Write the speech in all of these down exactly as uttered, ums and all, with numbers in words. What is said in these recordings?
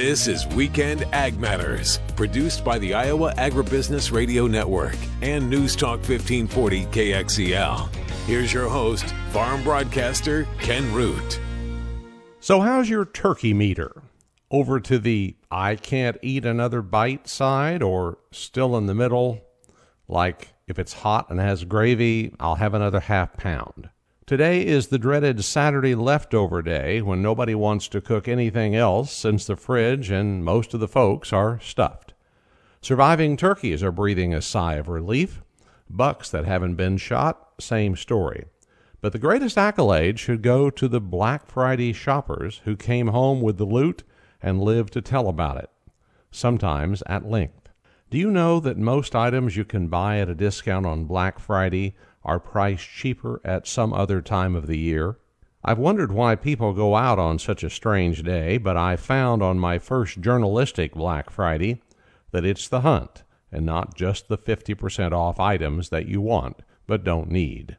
This is Weekend Ag Matters, produced by the Iowa Agribusiness Radio Network and News Talk fifteen forty K X E L. Here's your host, farm broadcaster Ken Root. So how's your turkey meter? Over to the I can't eat another bite side, or still in the middle, like if it's hot and has gravy, I'll have another half pound? Today is the dreaded Saturday leftover day when nobody wants to cook anything else since the fridge and most of the folks are stuffed. Surviving turkeys are breathing a sigh of relief. Bucks that haven't been shot, same story. But the greatest accolade should go to the Black Friday shoppers who came home with the loot and lived to tell about it, sometimes at length. Do you know that most items you can buy at a discount on Black Friday are priced cheaper at some other time of the year? I've wondered why people go out on such a strange day, but I found on my first journalistic Black Friday that it's the hunt and not just the fifty percent off items that you want but don't need.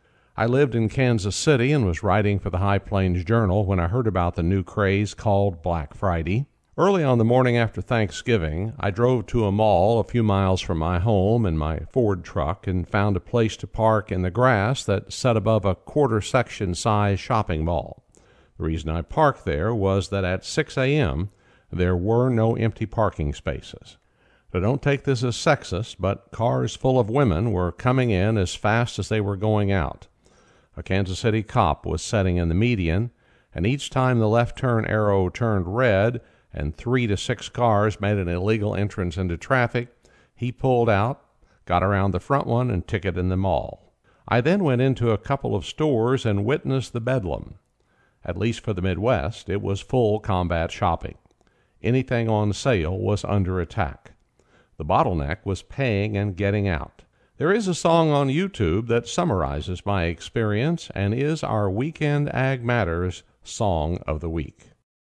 I lived in Kansas City and was writing for the High Plains Journal when I heard about the new craze called Black Friday. Early on the morning after Thanksgiving, I drove to a mall a few miles from my home in my Ford truck and found a place to park in the grass that sat above a quarter-section size shopping mall. The reason I parked there was that at six a.m. there were no empty parking spaces. So don't take this as sexist, but cars full of women were coming in as fast as they were going out. A Kansas City cop was sitting in the median, and each time the left turn arrow turned red and three to six cars made an illegal entrance into traffic, he pulled out, got around the front one, and ticketed the mall. I then went into a couple of stores and witnessed the bedlam. At least for the Midwest, it was full combat shopping. Anything on sale was under attack. The bottleneck was paying and getting out. There is a song on YouTube that summarizes my experience and is our Weekend Ag Matters Song of the Week.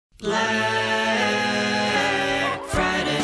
Black Friday,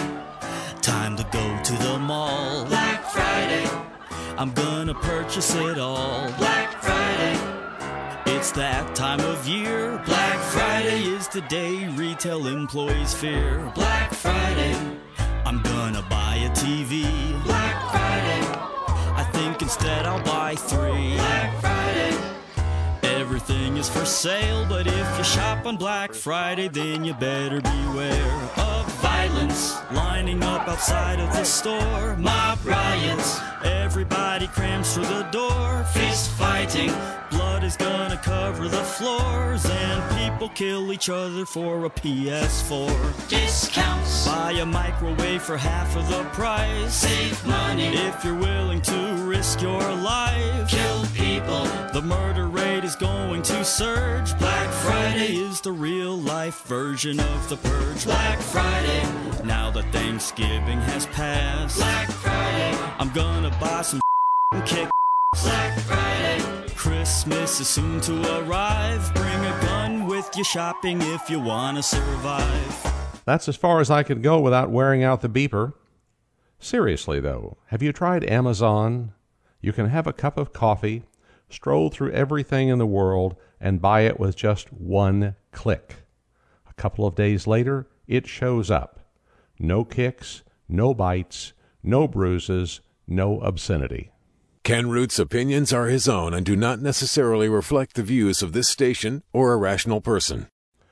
time to go to the mall. Black Friday, I'm gonna purchase it all. Black Friday, it's that time of year. Black Friday is the day retail employees fear. Black Friday, I'm gonna buy a T V. Black Friday, I think instead I'll buy three. Black Friday, everything is for sale, but if you shop on Black Friday, then you better beware of violence lining up outside of the store. Mob riots, everybody crams through the door. Fist fighting, blood is gonna cover the floors, and people kill each other for a P S four. Discounts, buy a microwave for half of the price. Save money if you're willing to risk your life. Kill people, the murder rate is going to surge. Black Friday is the real life version of the purge. Black Friday, now that Thanksgiving has passed. Black Friday, I'm gonna buy some kick. Black Friday, Christmas is soon to arrive. Bring a gun with you shopping if you want to survive. That's as far as I could go without wearing out the beeper. Seriously, though, have you tried Amazon? You can have a cup of coffee, stroll through everything in the world, and buy it with just one click. A couple of days later, it shows up. No kicks, no bites, no bruises, no obscenity. Ken Root's opinions are his own and do not necessarily reflect the views of this station or a rational person.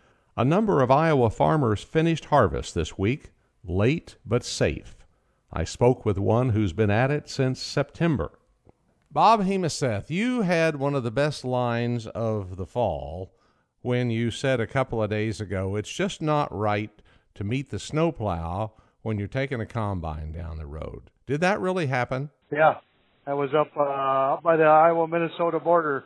A number of Iowa farmers finished harvest this week, late but safe. I spoke with one who's been at it since September. Bob Hemaseth, you had one of the best lines of the fall when you said a couple of days ago, it's just not right to meet the snowplow when you're taking a combine down the road. Did that really happen? Yeah. I was up uh, up by the Iowa-Minnesota border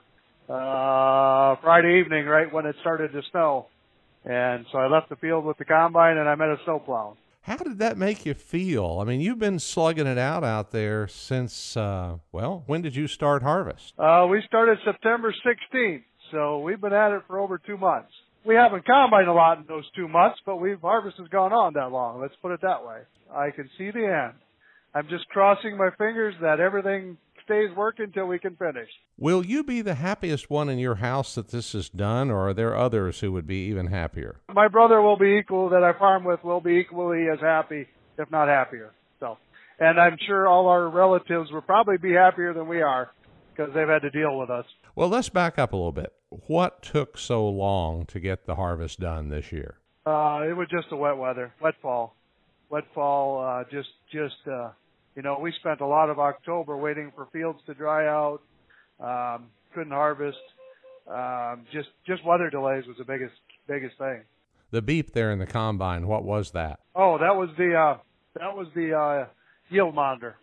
uh, Friday evening, right when it started to snow. And so I left the field with the combine, and I met a snowplow. How did that make you feel? I mean, you've been slugging it out out there since, uh, well, when did you start harvest? Uh, we started September sixteenth, so we've been at it for over two months. We haven't combined a lot in those two months, but we've harvest has gone on that long. Let's put it that way. I can see the end. I'm just crossing my fingers that everything days working till we can finish. Will you be the happiest one in your house that this is done, or are there others who would be even happier? My brother will be equal, that I farm with, will be equally as happy, if not happier. So, and I'm sure all our relatives will probably be happier than we are because they've had to deal with us. Well, let's back up a little bit. What took so long to get the harvest done this year? Uh, it was just the wet weather, wet fall. Wet fall, uh, just, just, uh, you know, we spent a lot of October waiting for fields to dry out. Um, couldn't harvest. Um, just, just weather delays was the biggest, biggest thing. The beep there in the combine, what was that? Oh, that was the, uh, that was the, uh, yield monitor.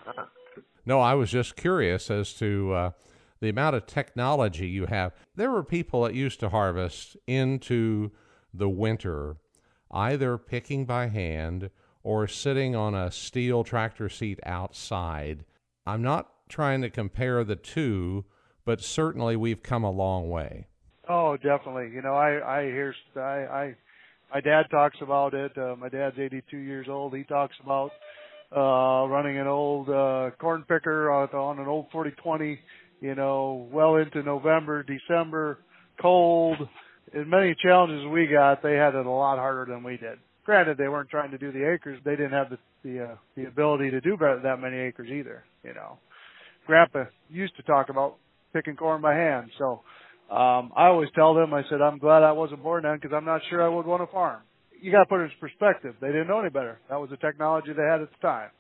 No, I was just curious as to, uh, the amount of technology you have. There were people that used to harvest into the winter, either picking by hand or sitting on a steel tractor seat outside. I'm not trying to compare the two, but certainly we've come a long way. Oh, definitely. You know, I, I hear, I, I, my dad talks about it. Uh, my dad's eighty-two years old. He talks about, uh, running an old, uh, corn picker on, on an old forty twenty, you know, well into November, December, cold. As many challenges we got, they had it a lot harder than we did. Granted, they weren't trying to do the acres. They didn't have the the, uh, the ability to do that many acres either, you know. Grandpa used to talk about picking corn by hand. So um, I always tell them, I said, I'm glad I wasn't born then because I'm not sure I would want to farm. You got to put it in perspective. They didn't know any better. That was the technology they had at the time.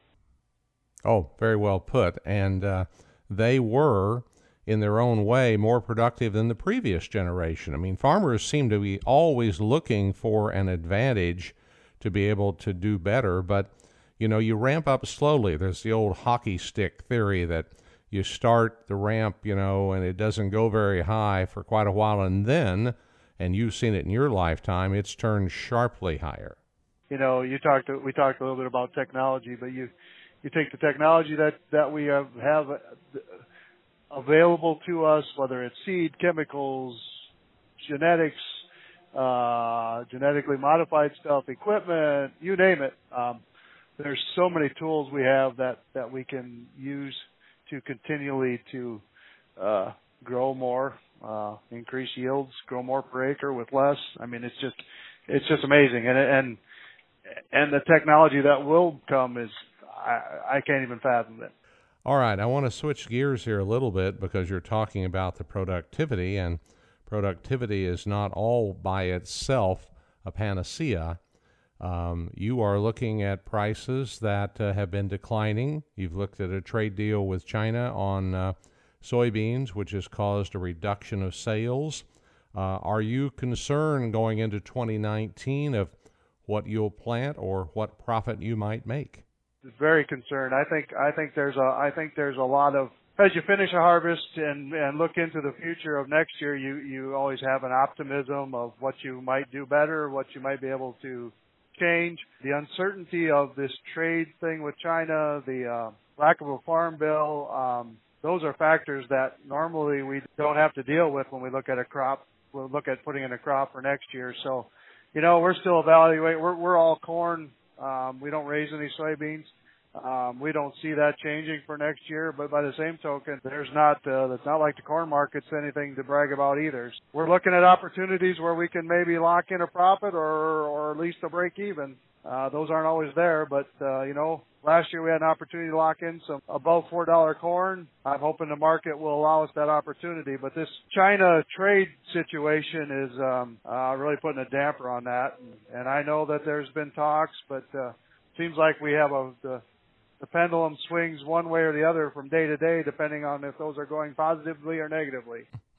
Oh, very well put. And uh, they were, in their own way, more productive than the previous generation. I mean, farmers seem to be always looking for an advantage to be able to do better, but, you know, you ramp up slowly. There's the old hockey stick theory that you start the ramp, you know, and it doesn't go very high for quite a while, and then, and you've seen it in your lifetime, it's turned sharply higher. You know, you talked, we talked a little bit about technology, but you, you take the technology that, that we have, have available to us, whether it's seed, chemicals, genetics, uh, genetically modified stuff, equipment, you name it. Um, there's so many tools we have that, that we can use to continually to, uh, grow more, uh, increase yields, grow more per acre with less. I mean, it's just, it's just amazing. And, and, and the technology that will come is, I, I can't even fathom it. All right, I want to switch gears here a little bit because you're talking about the productivity, and productivity is not all by itself a panacea. Um, you are looking at prices that uh, have been declining. You've looked at a trade deal with China on uh, soybeans, which has caused a reduction of sales. Uh, are you concerned going into twenty nineteen of what you'll plant or what profit you might make? Very concerned. I think I think there's a I think there's a lot of, as you finish a harvest and and look into the future of next year, you you always have an optimism of what you might do better, what you might be able to change. The uncertainty of this trade thing with China, the uh, lack of a farm bill, um, those are factors that normally we don't have to deal with when we look at a crop. We'll look at putting in a crop for next year. So, you know, we're still evaluating. We're we're all corn. Um, we don't raise any soybeans. Um, we don't see that changing for next year, but by the same token, there's not, uh, it's not like the corn market's anything to brag about either. We're looking at opportunities where we can maybe lock in a profit or, or at least a break even. Uh, those aren't always there, but, uh, you know, last year we had an opportunity to lock in some above four dollar corn. I'm hoping the market will allow us that opportunity, but this China trade situation is, um, uh, really putting a damper on that. And, and I know that there's been talks, but, uh, seems like we have a, the, The pendulum swings one way or the other from day to day, depending on if those are going positively or negatively.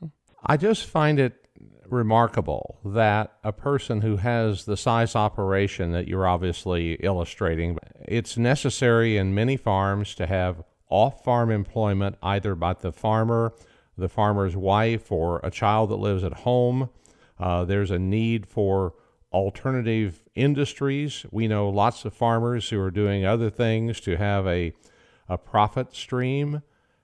I just find it remarkable that a person who has the size operation that you're obviously illustrating, it's necessary in many farms to have off-farm employment either by the farmer, the farmer's wife, or a child that lives at home. Uh, there's a need for alternative industries. We know lots of farmers who are doing other things to have a, a profit stream.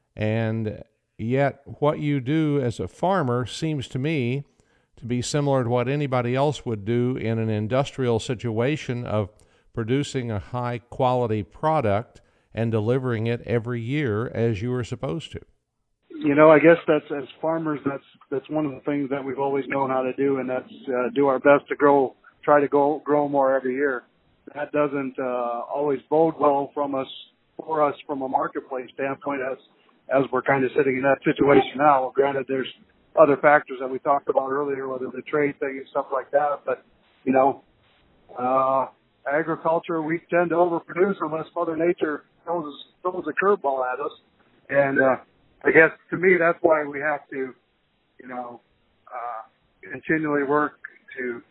And yet what you do as a farmer seems to me to be similar to what anybody else would do in an industrial situation of producing a high quality product and delivering it every year as you were supposed to? You know, I guess that's, as farmers, that's that's one of the things that we've always known how to do, and that's uh, do our best to grow, try to go, grow more every year. That doesn't uh, always bode well from us, for us from a marketplace standpoint as as we're kind of sitting in that situation now. Granted, there's other factors that we talked about earlier, whether the trade thing and stuff like that, but, you know, uh, agriculture, we tend to overproduce unless Mother Nature throws, throws a curveball at us. And uh, I guess to me, that's why we have to, you know, uh, continually work to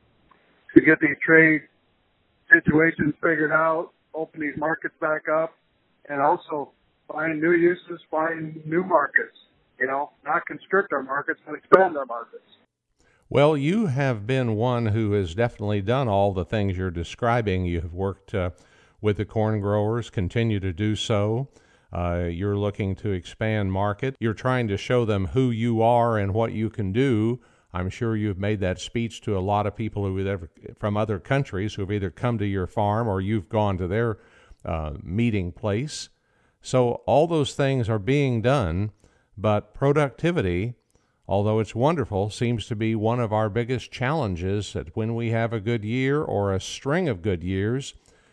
to get these trade situations figured out, open these markets back up, and also find new uses, find new markets, you know, not constrict our markets, but expand our markets. Well, you have been one who has definitely done all the things you're describing. You have worked uh, with the corn growers, continue to do so. Uh, you're looking to expand market. You're trying to show them who you are and what you can do. I'm sure you've made that speech to a lot of people who ever, from other countries who have either come to your farm or you've gone to their uh, meeting place. So all those things are being done, but productivity, although it's wonderful, seems to be one of our biggest challenges. That when we have a good year or a string of good years,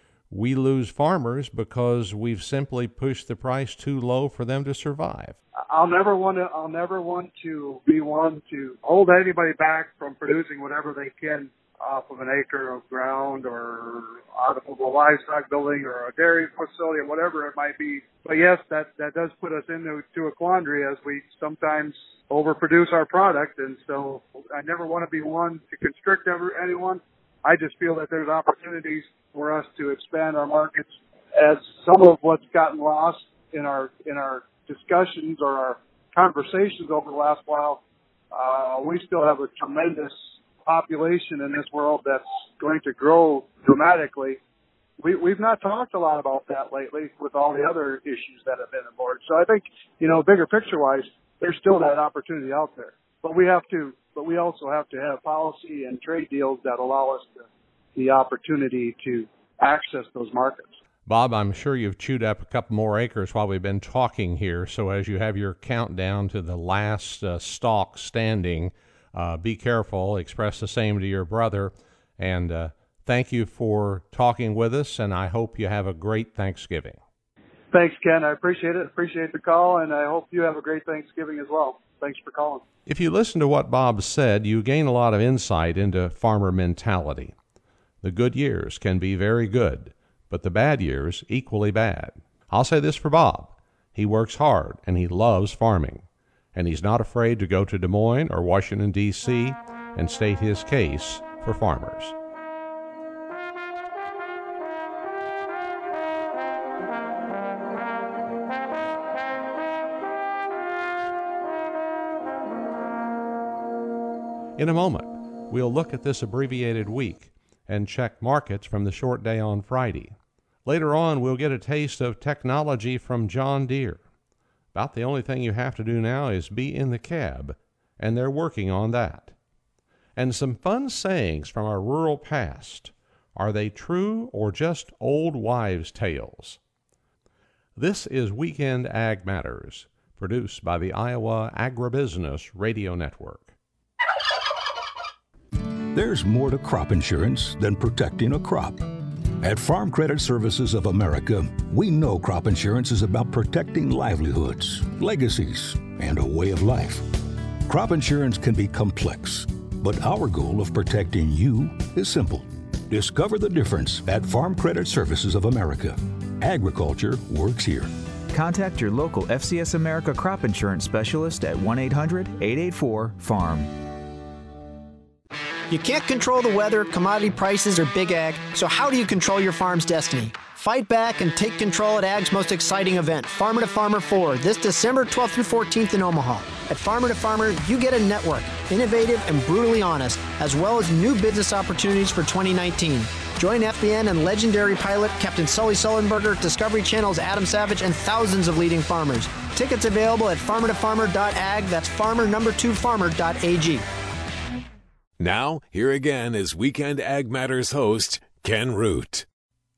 we lose farmers because we've simply pushed the price too low for them to survive. I'll never want to. I'll never want to be one to hold anybody back from producing whatever they can off of an acre of ground or out of a livestock building or a dairy facility or whatever it might be. But yes, that that does put us into to a quandary as we sometimes overproduce our product, and so I never want to be one to constrict ever, anyone. I just feel that there's opportunities for us to expand our markets, as some of what's gotten lost in our in our discussions or our conversations over the last while. Uh, we still have a tremendous population in this world that's going to grow dramatically. We, we've not talked a lot about that lately with all the other issues that have been aboard. So I think, you know, bigger picture-wise, there's still that opportunity out there. But we have to, but we also have to have policy and trade deals that allow us to, the opportunity to access those markets. Bob, I'm sure you've chewed up a couple more acres while we've been talking here. So as you have your countdown to the last uh, stalk standing, uh, be careful, express the same to your brother, and uh, thank you for talking with us, and I hope you have a great Thanksgiving. Thanks, Ken. I appreciate it. Appreciate the call, and I hope you have a great Thanksgiving as well. Thanks for calling. If you listen to what Bob said, you gain a lot of insight into farmer mentality. The good years can be very good, but the bad years equally bad. I'll say this for Bob. He works hard, and he loves farming, and he's not afraid to go to Des Moines or Washington, D C and state his case for farmers. In a moment, we'll look at this abbreviated week and check markets from the short day on Friday. Later on, we'll get a taste of technology from John Deere. About the only thing you have to do now is be in the cab, and they're working on that. And some fun sayings from our rural past. Are they true or just old wives' tales? This is Weekend Ag Matters, produced by the Iowa Agribusiness Radio Network. There's more to crop insurance than protecting a crop. At Farm Credit Services of America, we know crop insurance is about protecting livelihoods, legacies, and a way of life. Crop insurance can be complex, but our goal of protecting you is simple. Discover the difference at Farm Credit Services of America. Agriculture works here. Contact your local F C S America crop insurance specialist at one eight hundred, eight eight four, farm. You can't control the weather, commodity prices, or big ag, so how do you control your farm's destiny? Fight back and take control at Ag's most exciting event, Farmer to Farmer four, this December twelfth through fourteenth in Omaha. At Farmer to Farmer, you get a network, innovative and brutally honest, as well as new business opportunities for twenty nineteen. Join F B N and legendary pilot Captain Sully Sullenberger, Discovery Channel's Adam Savage, and thousands of leading farmers. Tickets available at farmer to farmer dot ag, that's farmer number two farmer dot a g. Now, here again is Weekend Ag Matters host, Ken Root.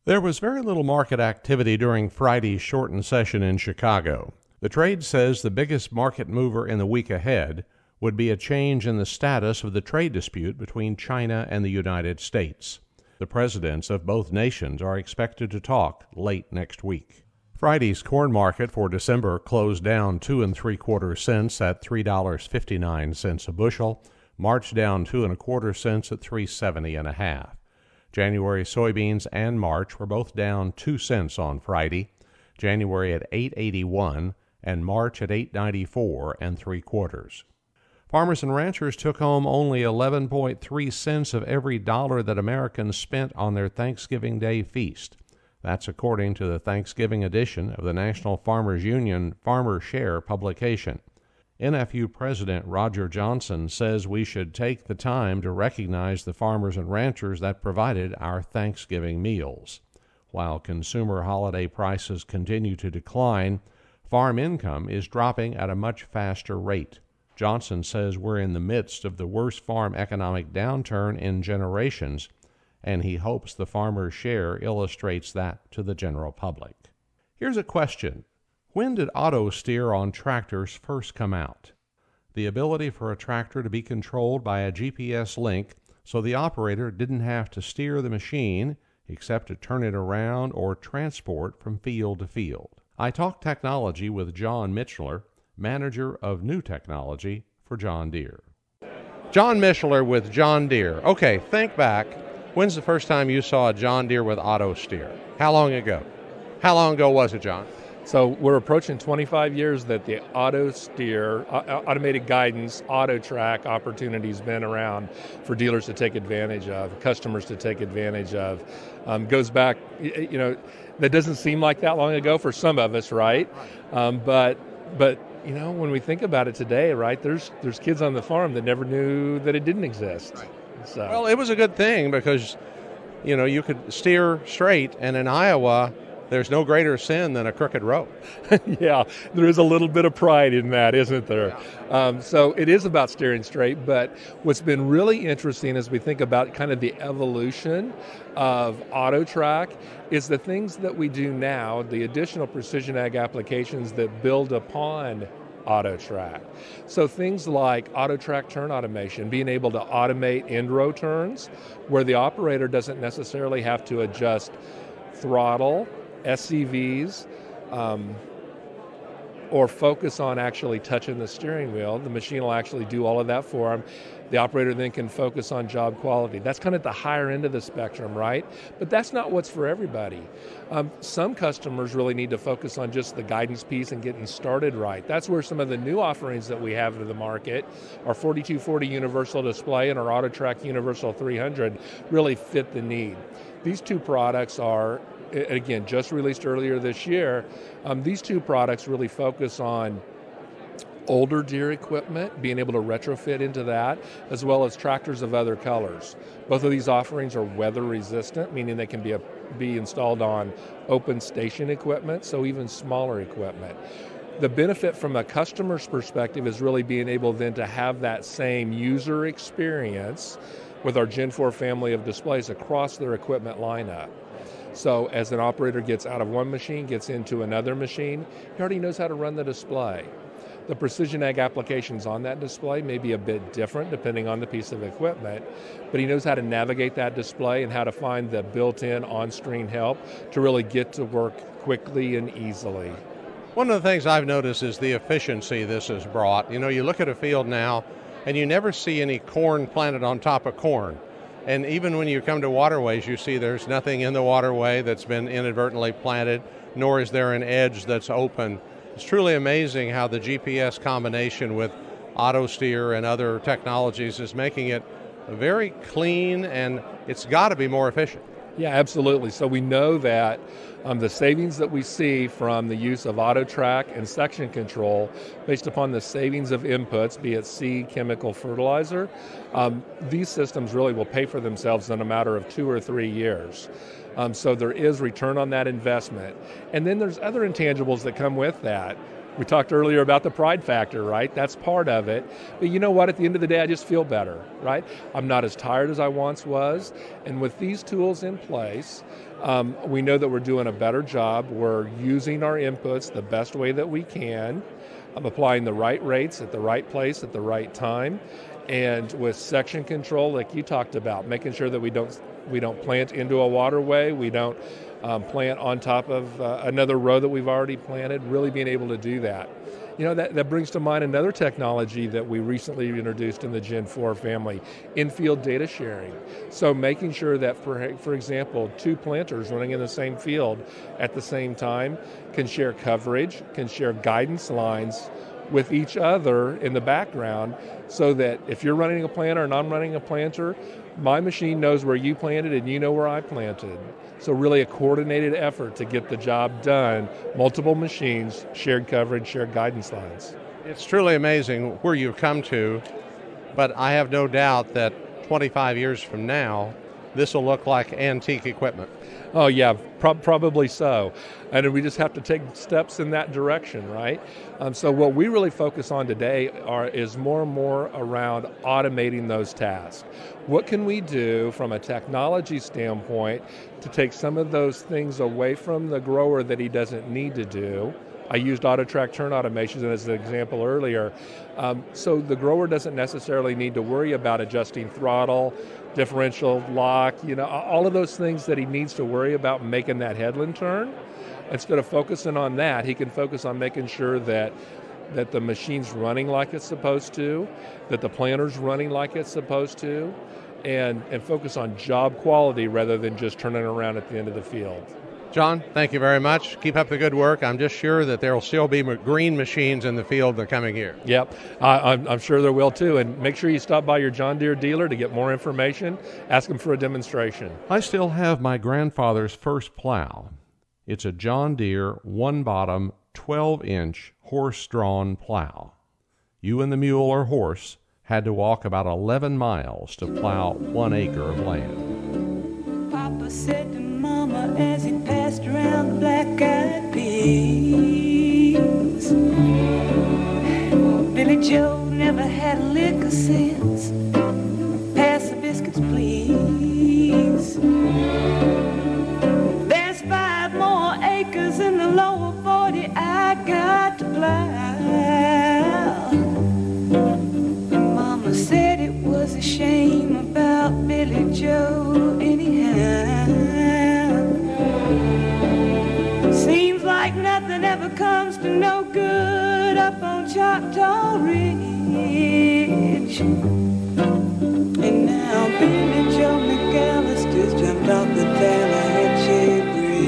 There was very little market activity during Friday's shortened session in Chicago. The trade says the biggest market mover in the week ahead would be a change in the status of the trade dispute between China and the United States. The presidents of both nations are expected to talk late next week. Friday's corn market for December closed down two and three quarter cents at three dollars and fifty-nine cents a bushel. March down two and a quarter cents at three seventy and a half. January soybeans and March were both down two cents on Friday. January at eight eighty-one and March at eight ninety-four and three quarters. Farmers and ranchers took home only eleven point three cents of every dollar that Americans spent on their Thanksgiving Day feast. That's according to the Thanksgiving edition of the National Farmers Union Farmer Share publication. N F U President Roger Johnson says we should take the time to recognize the farmers and ranchers that provided our Thanksgiving meals. While consumer holiday prices continue to decline, farm income is dropping at a much faster rate. Johnson says we're in the midst of the worst farm economic downturn in generations, and he hopes the farmer's share illustrates that to the general public. Here's a question. When did auto steer on tractors first come out? The ability for a tractor to be controlled by a G P S link so the operator didn't have to steer the machine except to turn it around or transport from field to field. I talked technology with John Mitchler, manager of new technology for John Deere. John Mitchler with John Deere. Okay, think back. When's the first time you saw a John Deere with auto steer? How long ago? How long ago was it, John? So we're approaching twenty-five years that the auto steer, uh, automated guidance, auto track opportunity's been around for dealers to take advantage of, customers to take advantage of. Um, goes back, you know, that doesn't seem like that long ago for some of us, right? Um, but but you know, when we think about it today, right, there's there's kids on the farm that never knew that it didn't exist. Right. So. Well, it was a good thing because, you know, you could steer straight, and in Iowa, there's no greater sin than a crooked road. Yeah, there is a little bit of pride in that, isn't there? Yeah. Um, so it is about steering straight, but what's been really interesting as we think about kind of the evolution of auto track is the things that we do now, the additional precision ag applications that build upon auto track. So things like auto track turn automation, being able to automate end row turns where the operator doesn't necessarily have to adjust throttle, S C Vs, um, or focus on actually touching the steering wheel. The machine will actually do all of that for them. The operator then can focus on job quality. That's kind of the higher end of the spectrum, right? But that's not what's for everybody. Um, some customers really need to focus on just the guidance piece and getting started right. That's where some of the new offerings that we have to the market, our forty-two forty Universal Display and our AutoTrack Universal three hundred, really fit the need. These two products are, again, just released earlier this year. Um, these two products really focus on older Deere equipment, being able to retrofit into that, as well as tractors of other colors. Both of these offerings are weather resistant, meaning they can be, a, be installed on open station equipment, so even smaller equipment. The benefit from a customer's perspective is really being able then to have that same user experience with our Gen four family of displays across their equipment lineup. So as an operator gets out of one machine, gets into another machine, he already knows how to run the display. The precision ag applications on that display may be a bit different depending on the piece of equipment, but he knows how to navigate that display and how to find the built-in on-screen help to really get to work quickly and easily. One of the things I've noticed is the efficiency this has brought. You know, you look at a field now and you never see any corn planted on top of corn. And even when you come to waterways, you see there's nothing in the waterway that's been inadvertently planted, nor is there an edge that's open. It's truly amazing how the G P S combination with auto steer and other technologies is making it very clean, and it's got to be more efficient. Yeah, absolutely. So we know that um, the savings that we see from the use of auto track and section control based upon the savings of inputs, be it seed, chemical, fertilizer, um, these systems really will pay for themselves in a matter of two or three years. Um, so there is return on that investment. And then there's other intangibles that come with that. We talked earlier about the pride factor, right? That's part of it. But you know what? At the end of the day, I just feel better, right? I'm not as tired as I once was. And with these tools in place, um, we know that we're doing a better job. We're using our inputs the best way that we can. I'm applying the right rates at the right place at the right time. And with section control, like you talked about, making sure that we don't we don't plant into a waterway, we don't um, plant on top of uh, another row that we've already planted, really being able to do that. You know, that, that brings to mind another technology that we recently introduced in the Gen four family, in-field data sharing. So making sure that, for, for example, two planters running in the same field at the same time can share coverage, can share guidance lines with each other in the background, so that if you're running a planter and I'm running a planter, my machine knows where you planted and you know where I planted. So really a coordinated effort to get the job done, multiple machines, shared coverage, shared guidance lines. It's truly amazing where you've come to, but I have no doubt that twenty-five years from now, this will look like antique equipment. Oh yeah, pro- probably so. And we just have to take steps in that direction, right? Um, so what we really focus on today are is more and more around automating those tasks. What can we do from a technology standpoint to take some of those things away from the grower that he doesn't need to do? I used auto-track turn automations as an example earlier. Um, so the grower doesn't necessarily need to worry about adjusting throttle, differential, lock, you know, all of those things that he needs to worry about making that headland turn. Instead of focusing on that, he can focus on making sure that that the machine's running like it's supposed to, that the planter's running like it's supposed to, and, and focus on job quality rather than just turning around at the end of the field. John, thank you very much. Keep up the good work. I'm just sure that there will still be green machines in the field the coming year. Yep, I, I'm, I'm sure there will too. And make sure you stop by your John Deere dealer to get more information. Ask them for a demonstration. I still have my grandfather's first plow. It's a John Deere one-bottom, twelve-inch horse-drawn plow. You and the mule or horse had to walk about eleven miles to plow one acre of land. Papa said to Mama as he passed around the black-eyed peas, Billy Joe never had a lick of sense. Pass the biscuits, please. There's five more acres in the lower forty I got to plow. And Mama said it was a shame about Billy Joe anyhow. Seems like nothing ever comes to no good up on Choctaw Ridge. And now Billy Joe McAllister's jumped off the Tallahatchie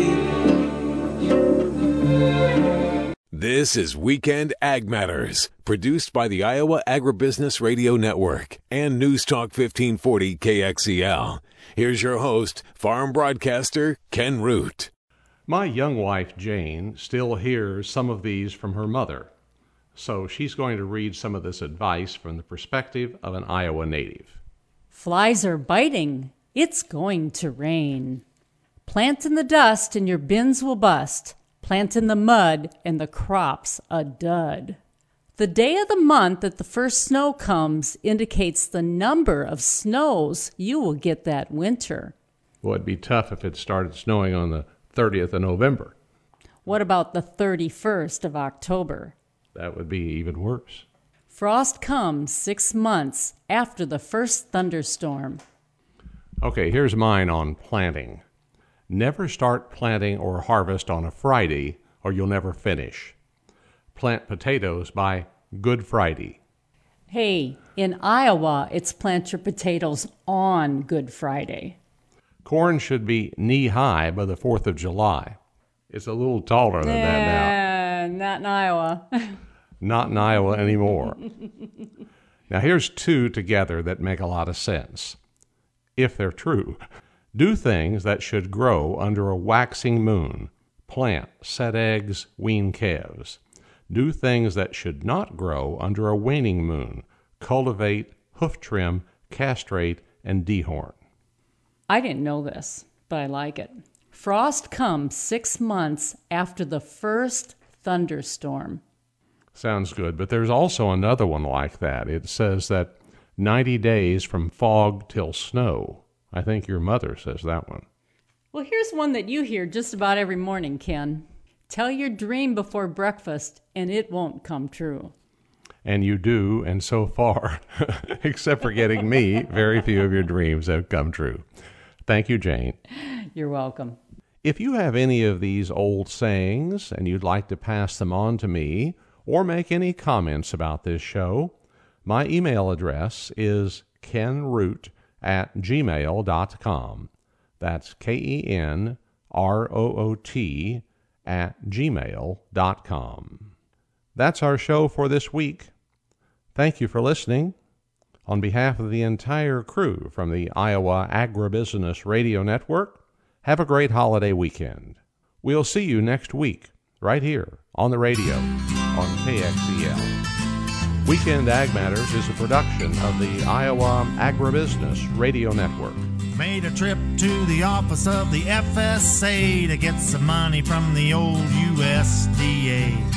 Bridge. This is Weekend Ag Matters, produced by the Iowa Agribusiness Radio Network and News Talk fifteen forty K X E L. Here's your host, farm broadcaster Ken Root. My young wife, Jane, still hears some of these from her mother, so she's going to read some of this advice from the perspective of an Iowa native. Flies are biting. It's going to rain. Plant in the dust and your bins will bust. Plant in the mud and the crop's a dud. The day of the month that the first snow comes indicates the number of snows you will get that winter. Well, it'd be tough if it started snowing on the thirtieth of November. What about the thirty-first of October? That would be even worse. Frost comes six months after the first thunderstorm. Okay, here's mine on planting. Never start planting or harvest on a Friday, or you'll never finish. Plant potatoes by Good Friday. Hey, in Iowa, it's plant your potatoes on Good Friday. Corn should be knee-high by the fourth of July. It's a little taller than that now. Uh, not in Iowa. Not in Iowa anymore. Now here's two together that make a lot of sense, if they're true. Do things that should grow under a waxing moon. Plant, set eggs, wean calves. Do things that should not grow under a waning moon. Cultivate, hoof trim, castrate, and dehorn. I didn't know this, but I like it. Frost comes six months after the first thunderstorm. Sounds good. But there's also another one like that. It says that ninety days from fog till snow. I think your mother says that one. Well, here's one that you hear just about every morning, Ken. Tell your dream before breakfast, and it won't come true. And you do, and so far, except for getting me, very few of your dreams have come true. Thank you, Jane. You're welcome. If you have any of these old sayings and you'd like to pass them on to me or make any comments about this show, my email address is kenroot at gmail dot com. That's K E N R O O T at gmail dot com. That's our show for this week. Thank you for listening. On behalf of the entire crew from the Iowa Agribusiness Radio Network, have a great holiday weekend. We'll see you next week, right here on the radio on K X E L. Weekend Ag Matters is a production of the Iowa Agribusiness Radio Network. Made a trip to the office of the F S A to get some money from the old U S D A.